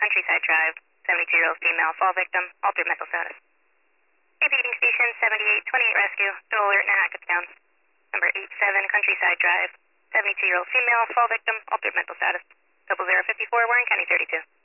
Countryside Drive, 72-year-old female, fall victim, altered mental status. APD Station 7828 Rescue, dual alert in Hackettstown. Number 87 Countryside Drive, 72-year-old female, fall victim, altered mental status. 0054, Warren County 32.